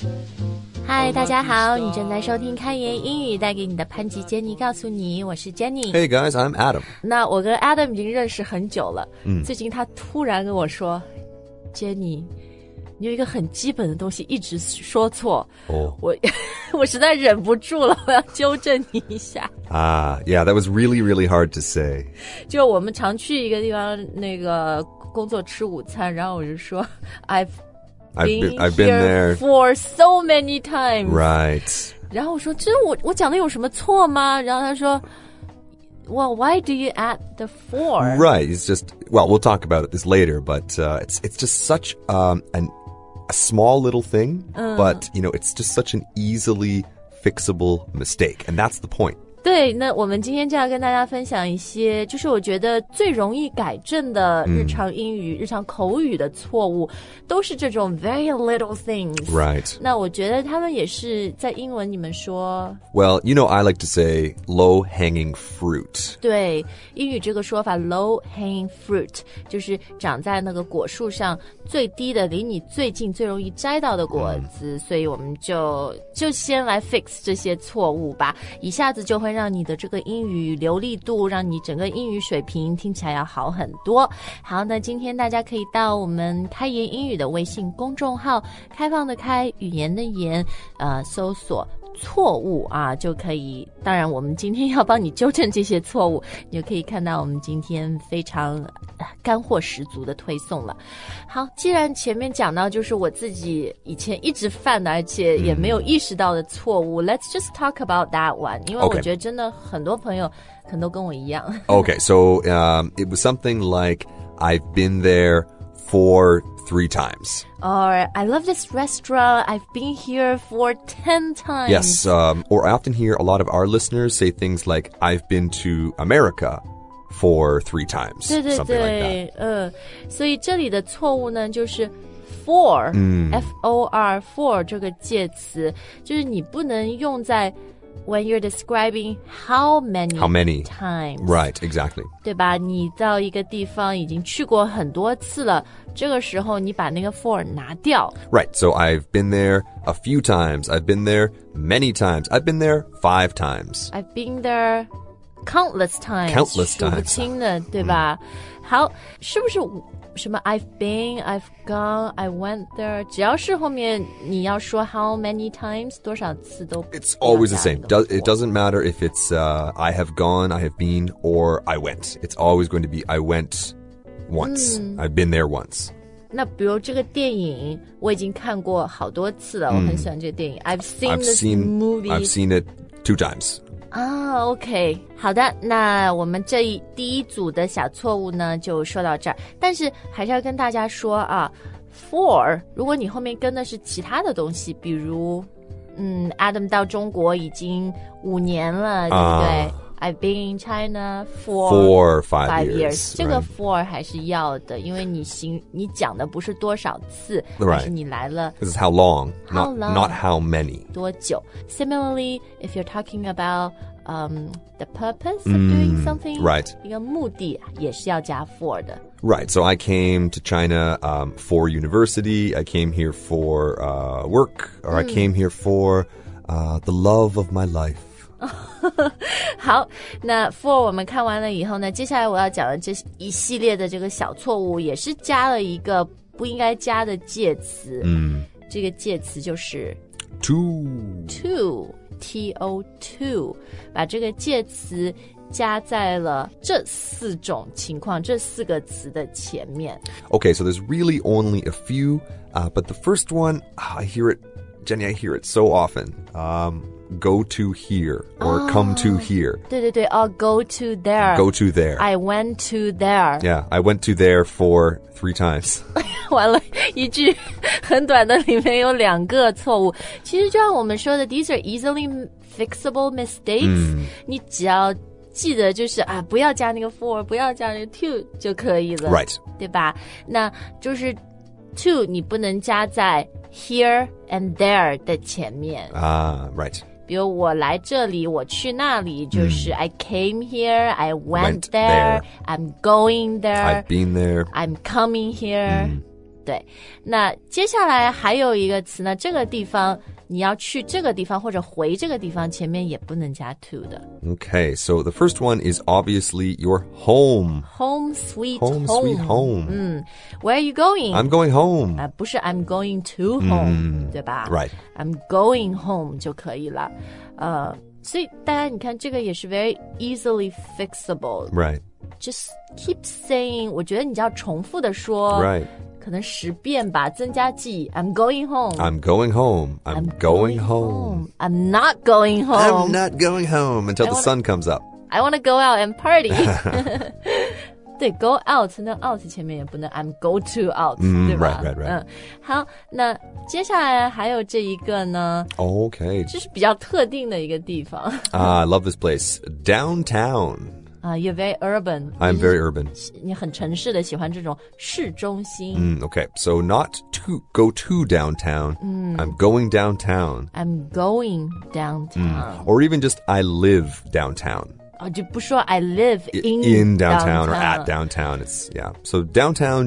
嗨，大家好，你正在收听开言英语，带给你的潘吉杰尼告诉你，我是 Jenny。 Hey guys, I'm Adam. 那我跟 Adam 已经认识很久了，最近他突然跟我说 Jenny， 你有一个很基本的东西一直说错，我实在忍不住了，我要纠正你一下。 Yeah, that was really, really hard to say. 就我们常去一个地方那个工作吃午餐，然后我就说 I've been here for so many times. Right. 然后我说这我讲的有什么错吗？然后他说 Well, why do you add the for? Right. It's just, well, we'll talk about this later, but it's just such a small little thing, but, you know, it's just such an easily fixable mistake, and that's the point. 对，那我们今天就要跟大家分享一些就是我觉得最容易改正的日常英语、日常口语的错误，都是这种 very little things. Right. 那我觉得他们也是在英文你们说 Well, you know, I like to say low-hanging fruit. 对，英语这个说法 low hanging fruit 就是长在那个果树上最低的离你最近最容易摘到的果子，所以我们就先来 fix 这些错误吧，一下子就会让你的这个英语流利度，让你整个英语水平听起来要好很多。好，那今天大家可以到我们开言英语的微信公众号，开放的开，语言的言，搜索错误啊，就可以。当然我们今天要帮你纠正这些错误，你就可以看到我们今天非常干货十足的推送了。好，既然前面讲到就是我自己以前一直犯的而且也没有意识到的错误， Let's just talk about that one， 因为我觉得真的很多朋友可能都跟我一样。 Okay, so it was something like I've been there for 3 times. Or I love this restaurant. I've been here for 10 times. Yes, or I often hear a lot of our listeners say things like I've been to America for 3 times. 对对 something like 对，所以这里的错误呢就是 for， F-O-R for 这个介词，就是你不能用在when you're describing how many times. Right, exactly. 对吧？你到一个地方已经去过很多次了，这个时候你把那个 for 拿掉。 Right, so I've been there a few times. I've been there many times. I've been there 5 times. I've been there countless times. Countless 数不 times. 清的，对吧？好，是不是什么 I've been, I've gone, I went there， 只要是后面你要说 how many times 多少次都 It's always the same. It doesn't matter if it's I have gone, I have been, or I went. It's always going to be I went once. I've been there once. 那比如这个电影我已经看过好多次了，我很喜欢这个电影。I've seen this movie. I've seen it 2 times. OK， 好的，那我们第一组的小错误呢就说到这儿，但是还是要跟大家说啊 for 如果你后面跟的是其他的东西，比如Adam 到中国已经5年了，对不对？I've been in China for 5 years. 这个 for 还是要的，因为你讲的不是多少次，而是你来了。 This is how long, not how many. 多久 Similarly, if you're talking about the purpose of doing something, right. 一个目的也是要加 for 的。 Right, so I came to China for university. I came here for work, or I came here for the love of my life. 好，那 for 我们看完了以后呢，接下来我要讲的这一系列的这个小错误也是加了一个不应该加的介词。这个介词就是 to T-O-2， 把这个介词加在了这4种情况，这4个词的前面。 Okay, so there's really only a few, but the first one, I hear it, Jenny, I hear it so often. Go to here or come to here. 对对对go to there. Go to there. I went to there. Yeah, I went to there for 3 times. 完了，一句很短的里面有2个错误。其实就像我们说的 these are easily fixable mistakes. 你只要记得就是不要加那个 for， 不要加那个 to 就可以了。 Right. 对吧？那就是 to 你不能加在 here and there 的前面。 Right. 比如我来这里，我去那里，就是 I came here, I went there, I'm going there, I've been there. I'm coming here. 对，那接下来还有一个词呢，这个地方你要去这个地方或者回这个地方，前面也不能加 to 的。 Okay, so the first one is obviously your home. Home sweet home. Home sweet home. Where are you going? I'm going home. 不是 I'm going to home，对吧 Right. I'm going home 就可以了。所以大家你看这个也是 very easily fixable. Right. Just keep saying， 我觉得你只要重复的说 Right. 可能10遍吧，增加记忆。I'm going home. I'm going home. I'm going home. I'm not going home. I'm not going home until the sun comes up. I want to go out and party. 对 ，go out 那 out 前面也不能 I'm go to out，对吧 right. 好，那接下来还有这一个呢 Okay. 这是比较特定的一个地方。 I love this place. Downtown. You're very urban. I'm very urban. 你很城市的，喜欢这种市中心。 Okay, so not to go to downtown. I'm going downtown. I'm going downtown. Or even just I live downtown. 就不说 I live in downtown or at downtown. It's yeah. So downtown,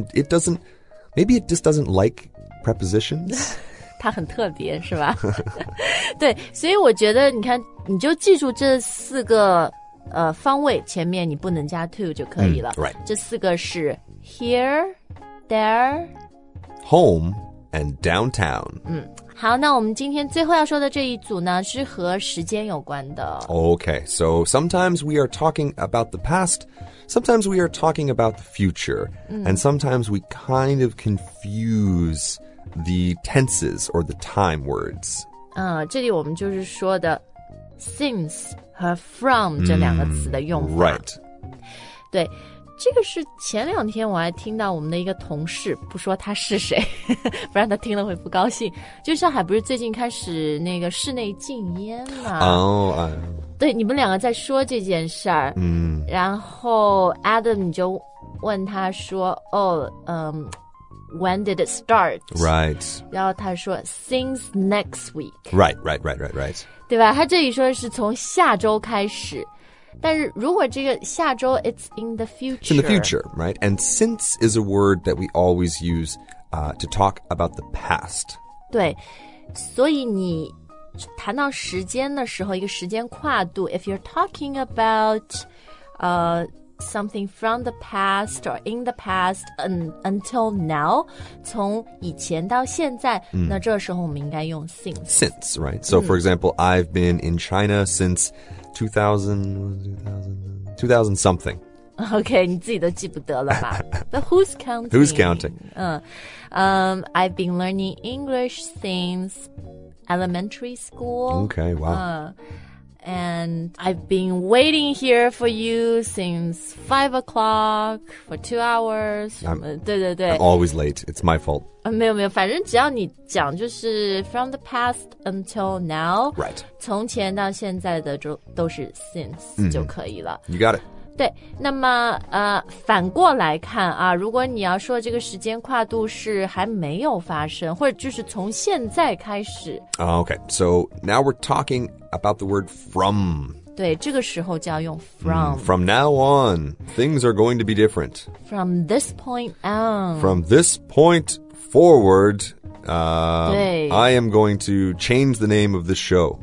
maybe it just doesn't like prepositions. 它很特别，是吧？对，所以我觉得你看，你就记住这4个方位前面你不能加 to 就可以了。 Right. 这4个是 here, there, home, and downtown. 好，那我们今天最后要说的这一组呢，是和时间有关的。 Okay, so sometimes we are talking about the past, sometimes we are talking about the future, and sometimes we kind of confuse the tenses or the time words. 这里我们就是说的 since 和 from 这两个词的用法。 Right. 对。这个是前2天我还听到我们的一个同事，不说他是谁不然他听了会不高兴，就上海不是最近开始那个室内禁烟嘛，对，你们2个在说这件事儿，然后 Adam 你就问他说when did it start? Right. 然后他说 since next week. Right. 对吧？他这里说是从下周开始。但是如果这个下周 it's in the future. It's in the future, right? And since is a word that we always use to talk about the past. 对，所以你谈到时间的时候，一个时间跨度 if you're talking about something from the past or in the past until now, 从以前到现在，那这时候我们应该用 since. Since, right? So for example, I've been in China since 2000 something. Okay, 你自己都记不得了吧？But who's counting? Who's counting? I've been learning English since elementary school. Okay, wow. And I've been waiting here for you since 5 o'clock for 2 hours. 对 I'm always late. It's my fault. 没有，反正只要你讲就是 from the past until now. Right. 从前到现在的都是 since 就可以了。 You got it. 对，那么反过来看啊，如果你要说这个时间跨度是还没有发生，或者就是从现在开始。 Okay, so now we're talking about the word from. 对，这个时候就要用 from. From now on, things are going to be different. From this point on. From this point forward, I am going to change the name of this show.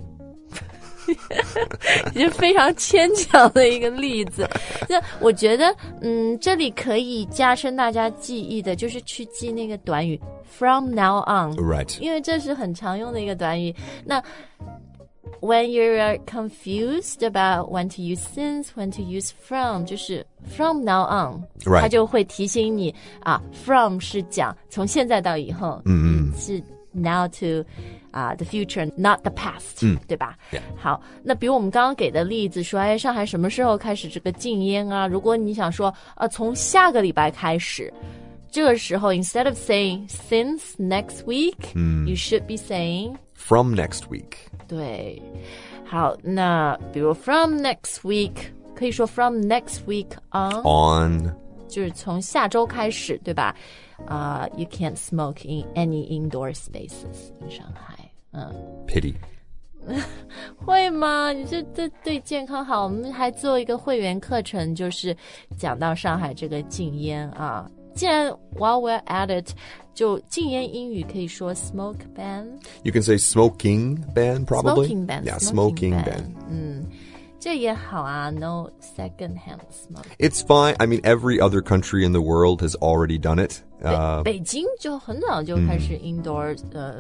是非常牵强的一个例子。那我觉得这里可以加深大家记忆的就是去记那个短语 from now on. Right. 因为这是很常用的一个短语。那 when you're confused about when to use since, when to use from, 就是 from now on. Right. 它就会提醒你from 是讲从现在到以后，是 now to the future, not the past, 对吧？ Yeah. 好，那比如我们刚刚给的例子说，上海什么时候开始这个禁烟啊？如果你想说，从下个礼拜开始，这个时候 instead of saying since next week, you should be saying from next week. 对，好，那比如 from next week 可以说 from next week on. 就是从下周开始，对吧？You can't smoke in any indoor spaces in Shanghai. Pity. 会吗？你这对健康好。我们还做一个会员课程，就是讲到上海这个禁烟啊。既然 while we're at it, 就禁烟英语可以说 smoke ban. You can say smoking ban, probably. Smoking ban. Yeah, smoking ban. 这也好啊 no second-hand smoke. It's fine. I mean, every other country in the world has already done it. 北京就很早就开始 indoor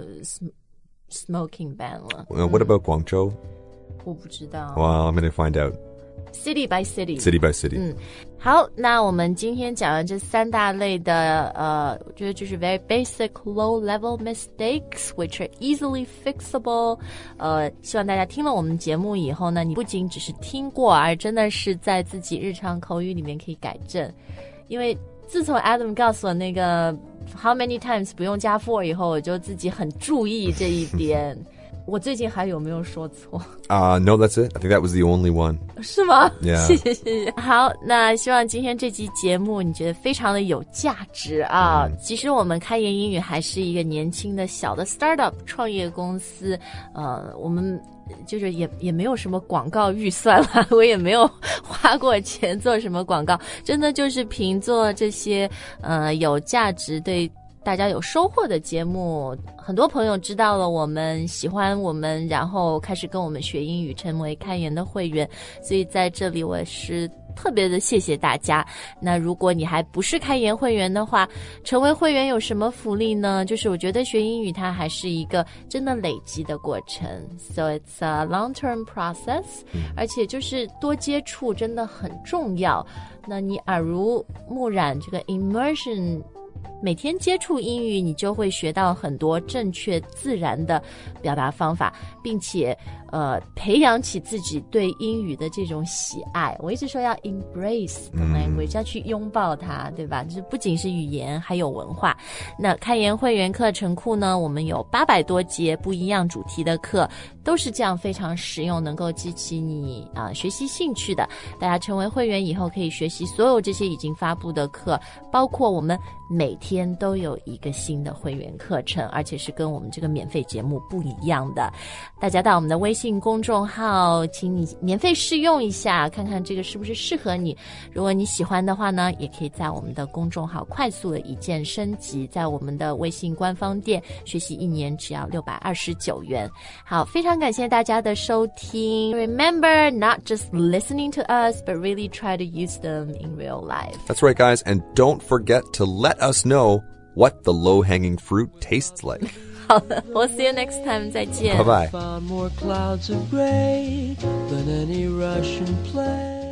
smoking ban 了。 What about Guangzhou? 我不知道。 Well, I'm going to find out. City by city. City by city. 好，那我们今天讲的这3大类的我觉得就是 very basic low level mistakes which are easily fixable. 希望大家听了我们节目以后呢，你不仅只是听过，而真的是在自己日常口语里面可以改正。因为自从 Adam 告诉我那个 how many times 不用加 for 以后，我就自己很注意这一点。我最近还有没有说错 ？No, that's it. I think that was the only one. 是吗？ Yeah. 谢谢。好，那希望今天这期节目你觉得非常的有价值啊。其实我们开言英语还是一个年轻的小的 startup 创业公司，我们就是也没有什么广告预算了，我也没有花过钱做什么广告，真的就是凭做这些有价值对大家有收获的节目，很多朋友知道了我们，喜欢我们，然后开始跟我们学英语，成为开言的会员，所以在这里我是特别的谢谢大家。那如果你还不是开言会员的话，成为会员有什么福利呢？就是我觉得学英语它还是一个真的累积的过程， so it's a long-term process， 而且就是多接触真的很重要。那你耳濡目染这个 immersion，每天接触英语，你就会学到很多正确自然的表达方法，并且培养起自己对英语的这种喜爱。我一直说要 embrace the language，要去拥抱它，对吧？就是不仅是语言，还有文化。那开言会员课程库呢，我们有800多节不一样主题的课，都是这样非常实用，能够激起你学习兴趣的。大家成为会员以后，可以学习所有这些已经发布的课，包括我们每天都有一个新的会员课程，而且是跟我们这个免费节目不一样的。大家到我们的微信公众号，请你免费试用一下，看看这个是不是适合你。如果你喜欢的话呢，也可以在我们的公众号快速的一键升级，在我们的微信官方店学习1年只要629元。好，非常感谢大家的收听。Remember, not just listening to us, but really try to use them in real life. That's right, guys. And don't forget to let us know what the low-hanging fruit tastes like. 好的，we'll see you next time. 再见。 Bye-bye. Found more clouds of gray than any Russian play.